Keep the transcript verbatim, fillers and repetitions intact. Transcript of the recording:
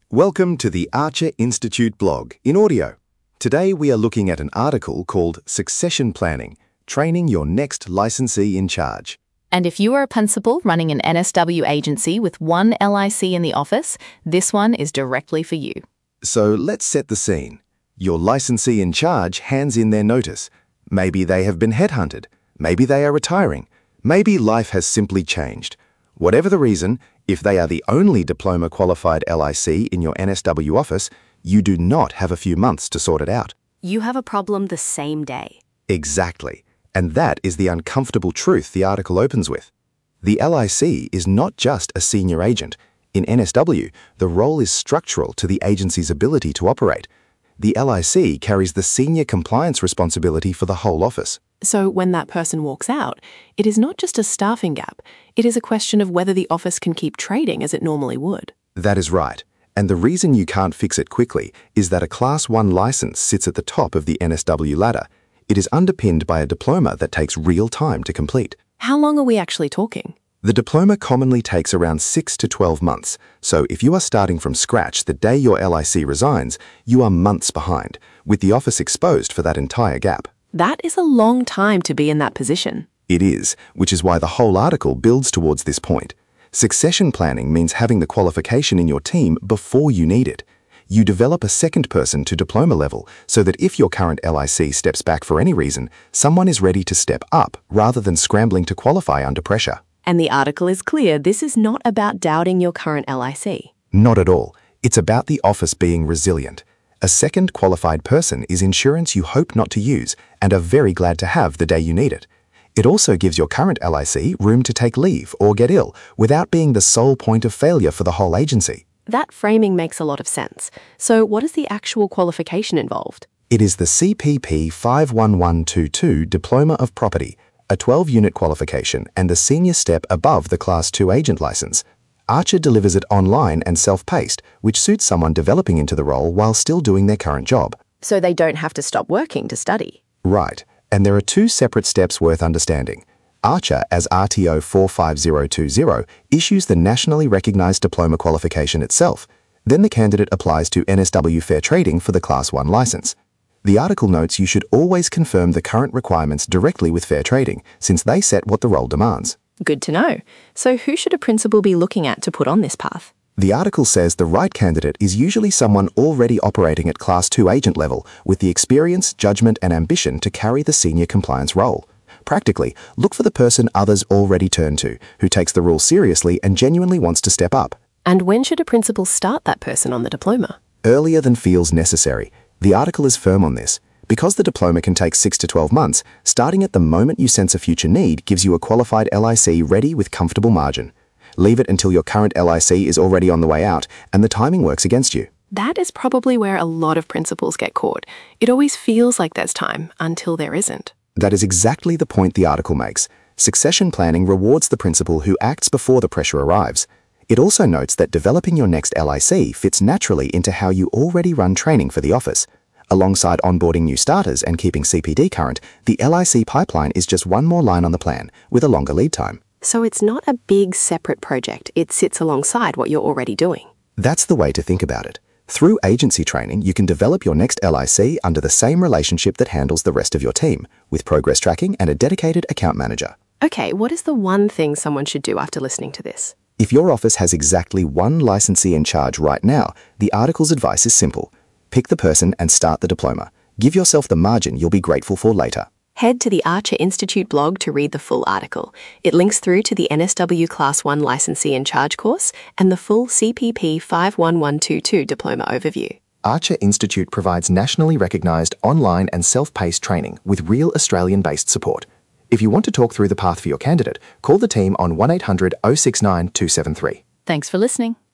Welcome to the Archer Institute blog in audio. Today we are looking at an article called Succession Planning, Training Your Next Licensee in Charge. And if you are a principal running an N S W agency with one L I C in the office, this one is directly for you. So let's set the scene. Your licensee in charge hands in their notice. Maybe they have been headhunted. Maybe they are retiring. Maybe life has simply changed. Whatever the reason, if they are the only diploma-qualified L I C in your N S W office, you do not have a few months to sort it out. You have a problem the same day. Exactly. And that is the uncomfortable truth the article opens with. The L I C is not just a senior agent. In N S W, the role is structural to the agency's ability to operate. The L I C carries the senior compliance responsibility for the whole office. So when that person walks out, it is not just a staffing gap, it is a question of whether the office can keep trading as it normally would. That is right. And the reason you can't fix it quickly is that a Class one license sits at the top of the N S W ladder. It is underpinned by a diploma that takes real time to complete. How long are we actually talking? The diploma commonly takes around six to twelve months, so if you are starting from scratch the day your L I C resigns, you are months behind, with the office exposed for that entire gap. That is a long time to be in that position. It is, which is why the whole article builds towards this point. Succession planning means having the qualification in your team before you need it. You develop a second person to diploma level so that if your current L I C steps back for any reason, someone is ready to step up rather than scrambling to qualify under pressure. And the article is clear, this is not about doubting your current L I C. Not at all. It's about the office being resilient. A second qualified person is insurance you hope not to use and are very glad to have the day you need it. It also gives your current L I C room to take leave or get ill without being the sole point of failure for the whole agency. That framing makes a lot of sense. So what is the actual qualification involved? It is the C P P five one one two two Diploma of Property, a twelve-unit qualification and the senior step above the Class two agent license. Archer delivers it online and self-paced, which suits someone developing into the role while still doing their current job. So they don't have to stop working to study. Right. And there are two separate steps worth understanding. Archer, as R T O four five zero two zero, issues the nationally recognized diploma qualification itself. Then the candidate applies to N S W Fair Trading for the Class one license. The article notes you should always confirm the current requirements directly with Fair Trading, since they set what the role demands. Good to know. So who should a principal be looking at to put on this path? The article says the right candidate is usually someone already operating at Class two agent level with the experience, judgment, and ambition to carry the senior compliance role. Practically, look for the person others already turn to, who takes the role seriously and genuinely wants to step up. And when should a principal start that person on the diploma? Earlier than feels necessary. The article is firm on this. Because the diploma can take six to twelve months, starting at the moment you sense a future need gives you a qualified L I C ready with comfortable margin. Leave it until your current L I C is already on the way out and the timing works against you. That is probably where a lot of principals get caught. It always feels like there's time until there isn't. That is exactly the point the article makes. Succession planning rewards the principal who acts before the pressure arrives. It also notes that developing your next L I C fits naturally into how you already run training for the office. Alongside onboarding new starters and keeping C P D current, the L I C pipeline is just one more line on the plan, with a longer lead time. So it's not a big separate project, it sits alongside what you're already doing. That's the way to think about it. Through agency training, you can develop your next L I C under the same relationship that handles the rest of your team, with progress tracking and a dedicated account manager. Okay, what is the one thing someone should do after listening to this? If your office has exactly one licensee in charge right now, the article's advice is simple. Pick the person and start the diploma. Give yourself the margin you'll be grateful for later. Head to the Archer Institute blog to read the full article. It links through to the N S W Class one Licensee in Charge course and the full C P P five one one two two diploma overview. Archer Institute provides nationally recognized online and self-paced training with real Australian-based support. If you want to talk through the path for your candidate, call the team on one eight hundred oh six nine two seven three. Thanks for listening.